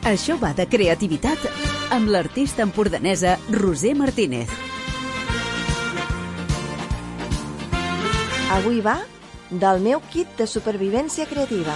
Això va de creativitat amb l'artista empordanesa Roser Martínez. Avui va del meu kit de supervivència creativa.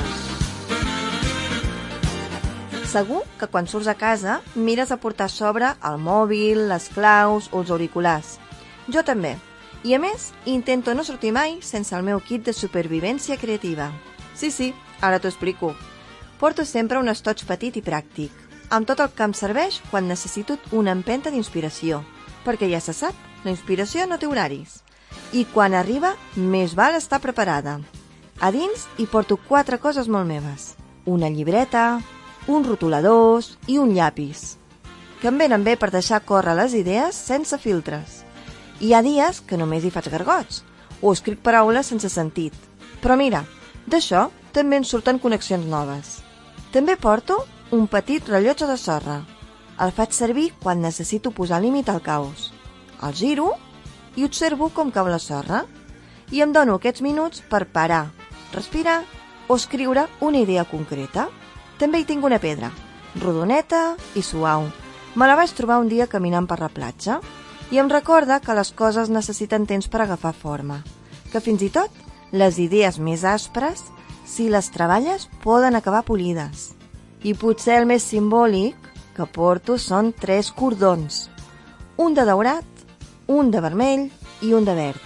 Segur que quan surts a casa mires a portar a sobre el mòbil, les claus o els auriculars. Jo també. I a més, intento no sortir mai sense el meu kit de supervivència creativa. Sí, ara t'ho explico. Porto sempre un estoig petit i pràctic, amb tot el que em serveix quan necessito una empenta d'inspiració, perquè ja se sap, la inspiració no té horaris. I quan arriba, més val estar preparada. A dins hi porto 4 coses molt meves. Una llibreta, uns rotuladors i un llapis, que em venen bé per deixar córrer les idees sense filtres. Hi ha dies que només hi faig gargots, o escric paraules sense sentit. Però mira, d'això també en surten connexions noves. També porto un petit rellotge de sorra. El faig servir quan necessito posar límit al caos. El giro i observo com cau la sorra i em dono aquests minuts per parar, respirar o escriure una idea concreta. També hi tinc una pedra, rodoneta i suau. Me la vaig trobar un dia caminant per la platja i em recorda que les coses necessiten temps per agafar forma, que fins i tot les idees més aspres, si les treballes, poden acabar polides. I potser el més simbòlic que porto són 3 cordons, un de daurat, un de vermell i un de verd.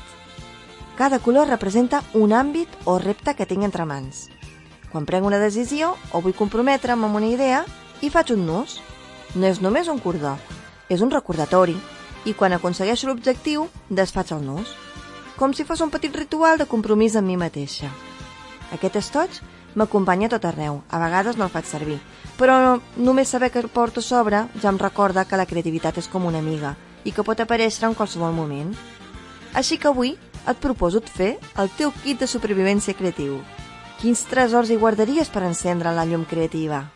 Cada color representa un àmbit o repte que tinc entre mans. Quan prenc una decisió o vull comprometre'm amb una idea, hi faig un nus. No és només un cordó, és un recordatori. I quan aconsegueixo l'objectiu, desfaig el nus. Com si fos un petit ritual de compromís amb mi mateixa. Aquest estoig m'acompanya a tot arreu. A vegades no el faig servir. Però només saber que el porto a sobre ja em recorda que la creativitat és com una amiga i que pot aparèixer en qualsevol moment. Així que avui et proposo fer el teu kit de supervivència creatiu. Quins tresors hi guardaries per encendre la llum creativa?